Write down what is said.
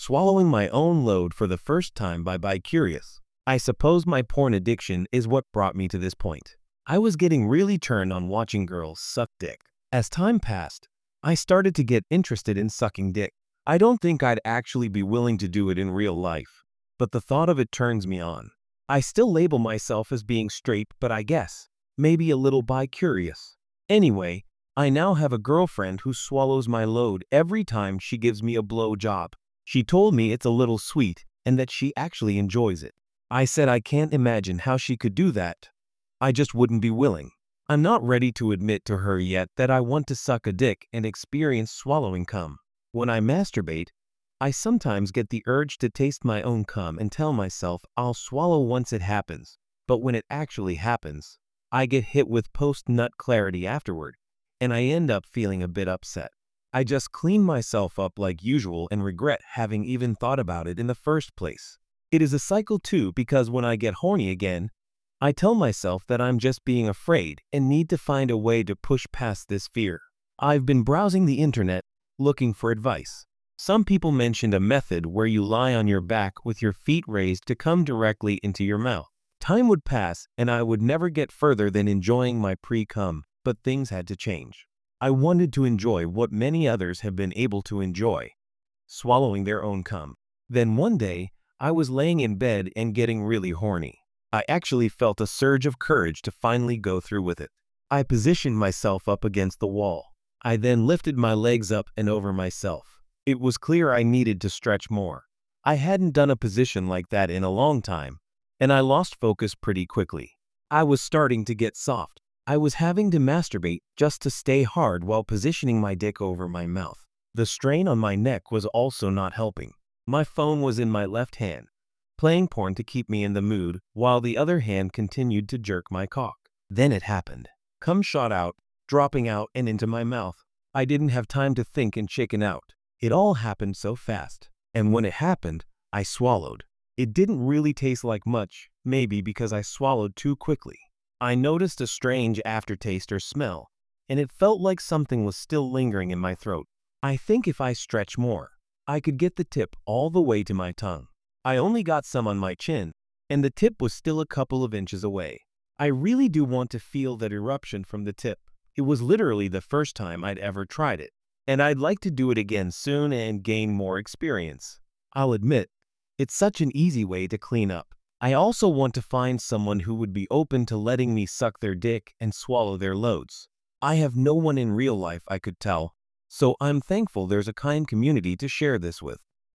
swallowing my own load for the first time by Bi-Curious. I suppose my porn addiction is what brought me to this point. I was getting really turned on watching girls suck dick. As time passed, I started to get interested in sucking dick. I don't think I'd actually be willing to do it in real life, but the thought of it turns me on. I still label myself as being straight, but I guess maybe a little bi-curious. Anyway, I now have a girlfriend who swallows my load every time she gives me a blow job. She told me it's a little sweet and that she actually enjoys it. I said I can't imagine how she could do that. I just wouldn't be willing. I'm not ready to admit to her yet that I want to suck a dick and experience swallowing cum. When I masturbate, I sometimes get the urge to taste my own cum and tell myself I'll swallow once it happens, but when it actually happens, I get hit with post-nut clarity afterward, and I end up feeling a bit upset. I just clean myself up like usual and regret having even thought about it in the first place. It is a cycle too, because when I get horny again, I tell myself that I'm just being afraid and need to find a way to push past this fear. I've been browsing the internet looking for advice. Some people mentioned a method where you lie on your back with your feet raised to come directly into your mouth. Time would pass and I would never get further than enjoying my pre-cum, but things had to change. I wanted to enjoy what many others have been able to enjoy, swallowing their own cum. Then one day, I was laying in bed and getting really horny. I actually felt a surge of courage to finally go through with it. I positioned myself up against the wall. I then lifted my legs up and over myself. It was clear I needed to stretch more. I hadn't done a position like that in a long time, and I lost focus pretty quickly. I was starting to get soft. I was having to masturbate just to stay hard while positioning my dick over my mouth. The strain on my neck was also not helping. My phone was in my left hand, playing porn to keep me in the mood, while the other hand continued to jerk my cock. Then it happened. Cum shot out, dropping out and into my mouth. I didn't have time to think and chicken out. It all happened so fast. And when it happened, I swallowed. It didn't really taste like much, maybe because I swallowed too quickly. I noticed a strange aftertaste or smell, and it felt like something was still lingering in my throat. I think if I stretch more, I could get the tip all the way to my tongue. I only got some on my chin, and the tip was still a couple of inches away. I really do want to feel that eruption from the tip. It was literally the first time I'd ever tried it, and I'd like to do it again soon and gain more experience. I'll admit, it's such an easy way to clean up. I also want to find someone who would be open to letting me suck their dick and swallow their loads. I have no one in real life I could tell, so I'm thankful there's a kind community to share this with.